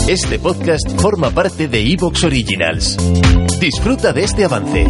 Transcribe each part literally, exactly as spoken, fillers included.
Este podcast forma parte de iVoox Originals. Disfruta de este avance.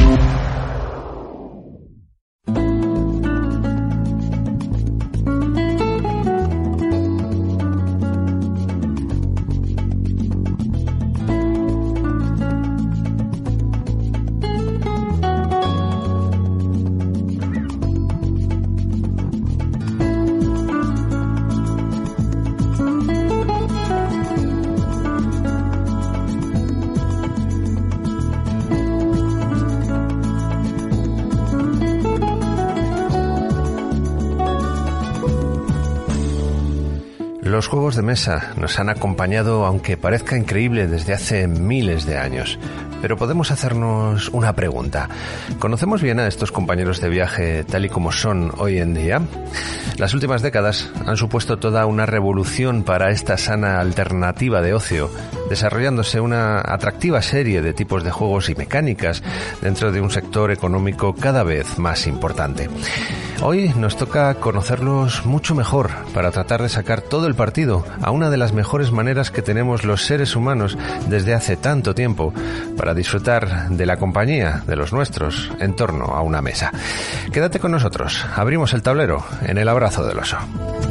Los juegos de mesa nos han acompañado, aunque parezca increíble, desde hace miles de años. Pero podemos hacernos una pregunta. ¿Conocemos bien a estos compañeros de viaje tal y como son hoy en día? Las últimas décadas han supuesto toda una revolución para esta sana alternativa de ocio, desarrollándose una atractiva serie de tipos de juegos y mecánicas dentro de un sector económico cada vez más importante. Hoy nos toca conocerlos mucho mejor para tratar de sacar todo el partido a una de las mejores maneras que tenemos los seres humanos desde hace tanto tiempo para disfrutar de la compañía de los nuestros en torno a una mesa. Quédate con nosotros, abrimos el tablero en el abrazo del oso.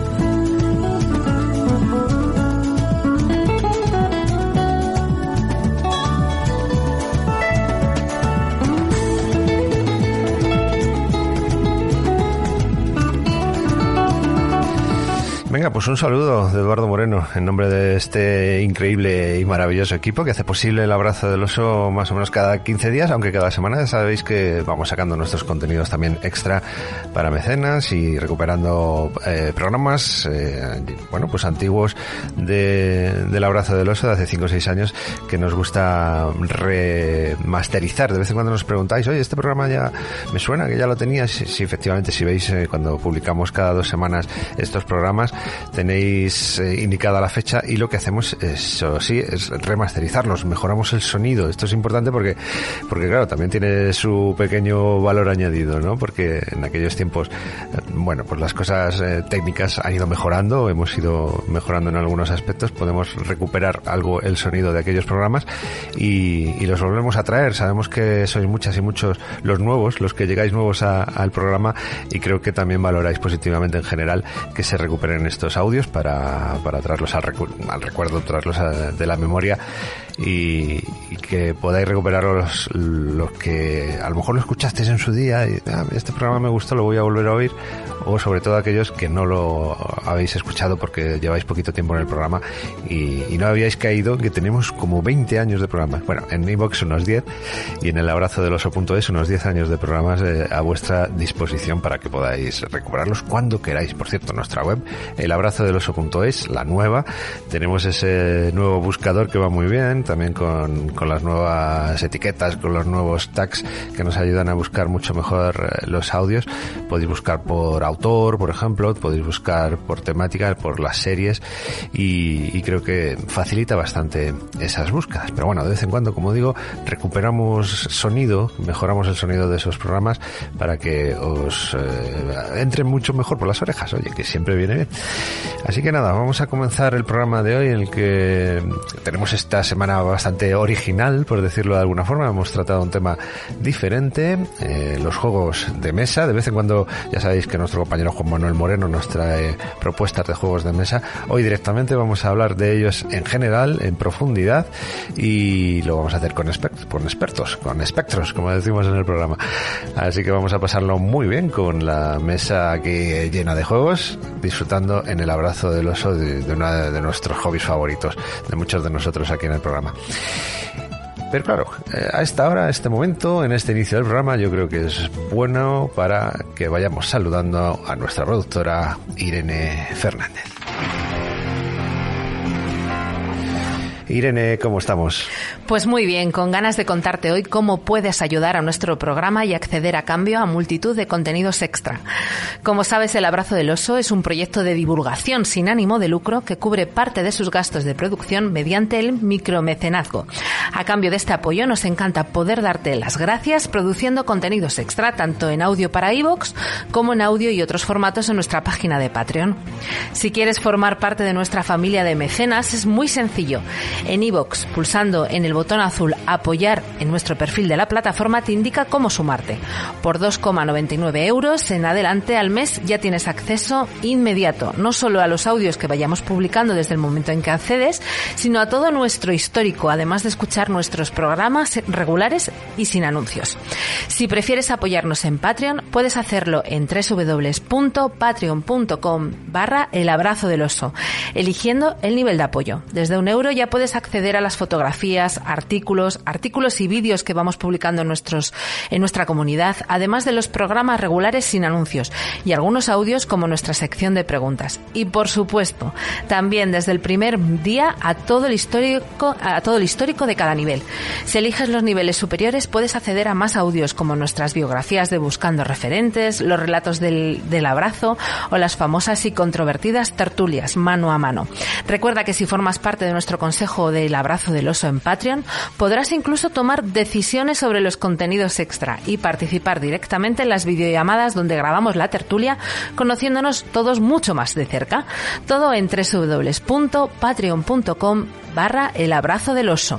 Venga, pues un saludo de Eduardo Moreno en nombre de este increíble y maravilloso equipo que hace posible el abrazo del oso más o menos cada quince días, aunque cada semana ya sabéis que vamos sacando nuestros contenidos también extra para mecenas y recuperando eh, programas, eh, bueno, pues antiguos de, del abrazo del oso de hace cinco o seis años que nos gusta remasterizar. De vez en cuando nos preguntáis, oye, este programa ya me suena que ya lo tenía. Sí, sí, efectivamente, si veis eh, cuando publicamos cada dos semanas estos programas, tenéis eh, indicada la fecha y lo que hacemos es, eso sí, es remasterizarlos, mejoramos el sonido. Esto es importante porque, porque claro, también tiene su pequeño valor añadido, ¿no? Porque en aquellos tiempos, eh, bueno, pues las cosas eh, técnicas han ido mejorando, hemos ido mejorando en algunos aspectos, podemos recuperar algo el sonido de aquellos programas y, y los volvemos a traer. Sabemos que sois muchas y muchos los nuevos, los que llegáis nuevos a, al programa, y creo que también valoráis positivamente en general que se recuperen estos audios para, para traerlos al, recu al recuerdo, traerlos a, de la memoria y, y que podáis recuperaros los que a lo mejor lo escuchasteis en su día y ah, este programa me gustó, lo voy a volver a oír, o sobre todo aquellos que no lo habéis escuchado porque lleváis poquito tiempo en el programa y, y no habíais caído que tenemos como veinte años de programas. Bueno, en iVoox unos diez y en el abrazo del oso punto es unos diez años de programas eh, a vuestra disposición para que podáis recuperarlos cuando queráis. Por cierto, nuestra web, el abrazo del oso punto es, la nueva, tenemos ese nuevo buscador que va muy bien, también con, con las nuevas etiquetas, con los nuevos tags que nos ayudan a buscar mucho mejor los audios. Podéis buscar por autor, por ejemplo, podéis buscar por temática, por las series y, y creo que facilita bastante esas búsquedas. Pero bueno, de vez en cuando, como digo, recuperamos sonido, mejoramos el sonido de esos programas para que os eh, entren mucho mejor por las orejas, oye, que siempre viene bien. Así que nada, vamos a comenzar el programa de hoy en el que tenemos esta semana bastante original, por decirlo de alguna forma. Hemos tratado un tema diferente, eh, los juegos de mesa. De vez en cuando ya sabéis que nuestro compañero Juan Manuel Moreno nos trae propuestas de juegos de mesa. Hoy directamente vamos a hablar de ellos en general, en profundidad, y lo vamos a hacer con, expert con expertos, con espectros, como decimos en el programa. Así que vamos a pasarlo muy bien con la mesa aquí llena de juegos, disfrutando en el abrazo del oso de, de uno de nuestros hobbies favoritos, de muchos de nosotros aquí en el programa. Pero claro, a esta hora, a este momento, en este inicio del programa, yo creo que es bueno para que vayamos saludando a nuestra productora Irene Fernández. Irene, ¿cómo estamos? Pues muy bien, con ganas de contarte hoy cómo puedes ayudar a nuestro programa y acceder a cambio a multitud de contenidos extra. Como sabes, El Abrazo del Oso es un proyecto de divulgación sin ánimo de lucro que cubre parte de sus gastos de producción mediante el micromecenazgo. A cambio de este apoyo, nos encanta poder darte las gracias produciendo contenidos extra, tanto en audio para iVoox como en audio y otros formatos en nuestra página de Patreon. Si quieres formar parte de nuestra familia de mecenas, es muy sencillo. En iVoox, pulsando en el botón azul Apoyar en nuestro perfil de la plataforma, te indica cómo sumarte. Por dos coma noventa y nueve euros en adelante al mes ya tienes acceso inmediato, no solo a los audios que vayamos publicando desde el momento en que accedes, sino a todo nuestro histórico, además de escuchar nuestros programas regulares y sin anuncios. Si prefieres apoyarnos en Patreon, puedes hacerlo en www.patreon.com barra el abrazo del oso, eligiendo el nivel de apoyo. Desde un euro ya puedes acceder a las fotografías, artículos, artículos y vídeos que vamos publicando en, nuestros, en nuestra comunidad, además de los programas regulares sin anuncios y algunos audios como nuestra sección de preguntas. Y por supuesto, también desde el primer día a todo el histórico, a todo el histórico de cada nivel. Si eliges los niveles superiores, puedes acceder a más audios como nuestras biografías de Buscando Referentes, los relatos del, del abrazo o las famosas y controvertidas tertulias mano a mano. Recuerda que si formas parte de nuestro consejo del Abrazo del Oso en Patreon, podrás incluso tomar decisiones sobre los contenidos extra y participar directamente en las videollamadas donde grabamos la tertulia, conociéndonos todos mucho más de cerca. Todo en www.patreon.com barra el abrazo del oso.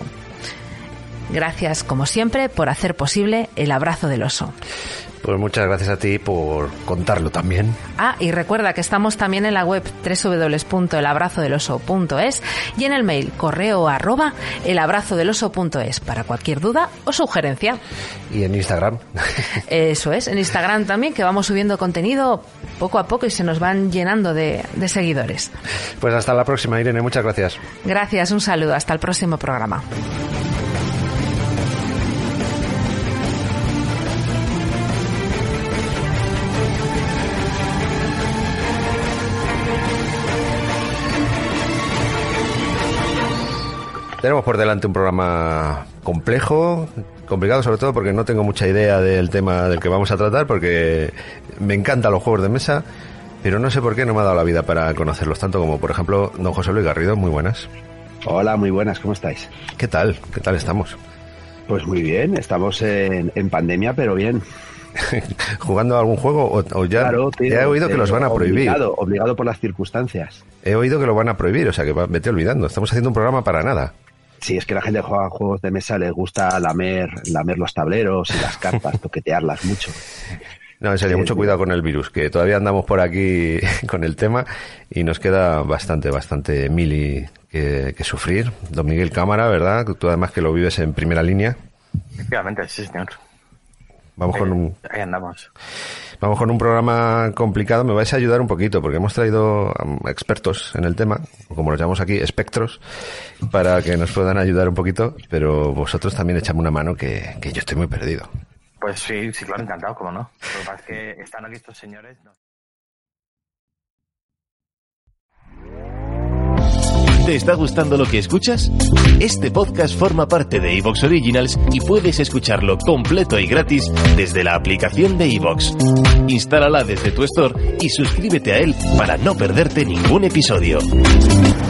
Gracias, como siempre, por hacer posible El Abrazo del Oso. Pues muchas gracias a ti por contarlo también. Ah, y recuerda que estamos también en la web doble u doble u doble u punto el abrazo del oso punto es y en el mail correo arroba el abrazo del oso punto es para cualquier duda o sugerencia. Y en Instagram. Eso es, en Instagram también, que vamos subiendo contenido poco a poco y se nos van llenando de, de seguidores. Pues hasta la próxima, Irene, muchas gracias. Gracias, un saludo, hasta el próximo programa. Tenemos por delante un programa complejo, complicado sobre todo porque no tengo mucha idea del tema del que vamos a tratar, porque me encantan los juegos de mesa, pero no sé por qué no me ha dado la vida para conocerlos tanto como, por ejemplo, don José Luis Garrido. Muy buenas. Hola, muy buenas, ¿cómo estáis? ¿Qué tal? ¿Qué tal estamos? Pues muy bien, estamos en, en pandemia, pero bien. ¿Jugando a algún juego o, o ya? Claro, tío, ya he oído que los van a prohibir. Obligado, obligado por las circunstancias. He oído que lo van a prohibir, o sea que vete olvidando. Estamos haciendo un programa para nada. Sí, es que la gente que juega juegos de mesa les gusta lamer, lamer los tableros y las cartas, toquetearlas mucho. No, en serio, sí, mucho sí. cuidado con el virus, que todavía andamos por aquí con el tema y nos queda bastante, bastante mili que, que sufrir. Don Miguel Cámara, ¿verdad? Tú además que lo vives en primera línea. Efectivamente, sí, señor. Vamos ahí, con un... Ahí andamos. Vamos con un programa complicado. Me vais a ayudar un poquito porque hemos traído a expertos en el tema, o como los llamamos aquí, espectros, para que nos puedan ayudar un poquito, pero vosotros también echadme una mano que, que yo estoy muy perdido. Pues sí, sí, claro, encantado, ¿cómo no? Lo que pasa es que están aquí estos señores... No. ¿Te está gustando lo que escuchas? Este podcast forma parte de iVoox Originals y puedes escucharlo completo y gratis desde la aplicación de iVoox. Instálala desde tu store y suscríbete a él para no perderte ningún episodio.